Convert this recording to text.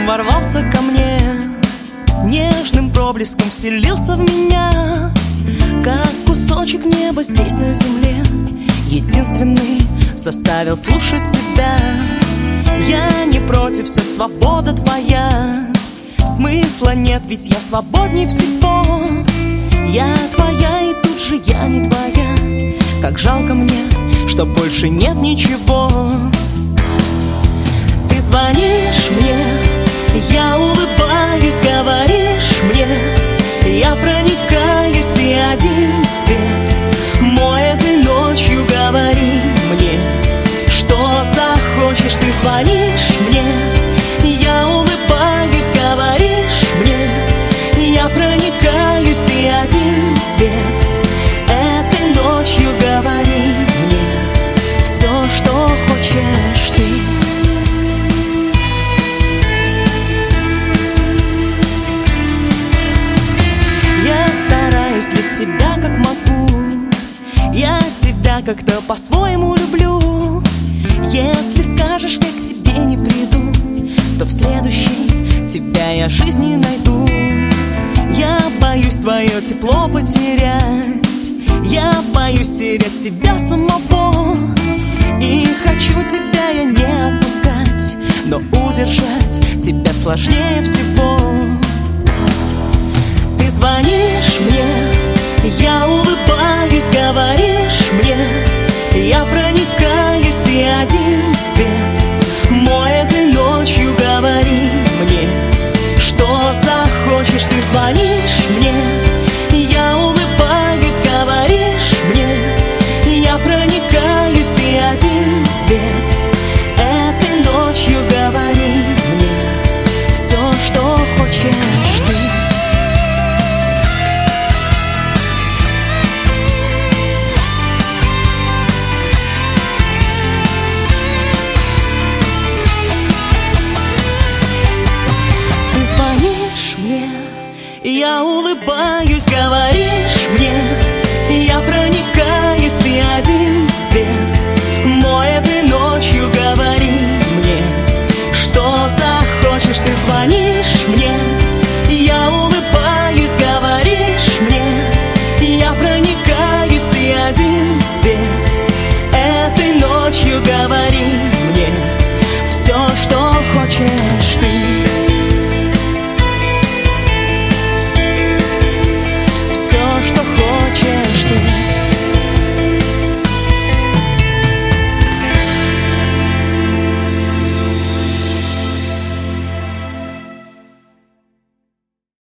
ворвался ко мне, нежным проблеском вселился в меня, как кусочек неба здесь на земле, единственный заставил слушать себя. Я не против, вся свобода твоя, смысла нет, ведь я свободней всего. Я твоя, и тут же я не твоя. Как жалко мне, что больше нет ничего. Ты звонишь мне, я улыбаюсь, говоришь мне, я проникаюсь, ты один свет мой этой ночью. Говори мне, что захочешь. Ты звонишь мне, я улыбаюсь, говоришь мне, я проникаюсь, ты один свет этой ночью. Говори мне все, что хочешь ты. Я стараюсь для тебя как могу, я тебя как-то по-своему люблю. Если скажешь, я к тебе не приду, то в следующей тебя я жизни найду. Я боюсь твое тепло потерять, я боюсь терять тебя самого. И хочу тебя я не отпускать, но удержать тебя сложнее всего. Ты звонишь мне, я улыбаюсь, говоришь мне, я проникаюсь, ты один свет мой этой ночью. Говори мне, что захочешь. Ты звонишь мне, я улыбаюсь, говоришь мне, я проникаюсь, ты один свет этой ночью. Говори мне все, что хочешь ты. Я улыбаюсь,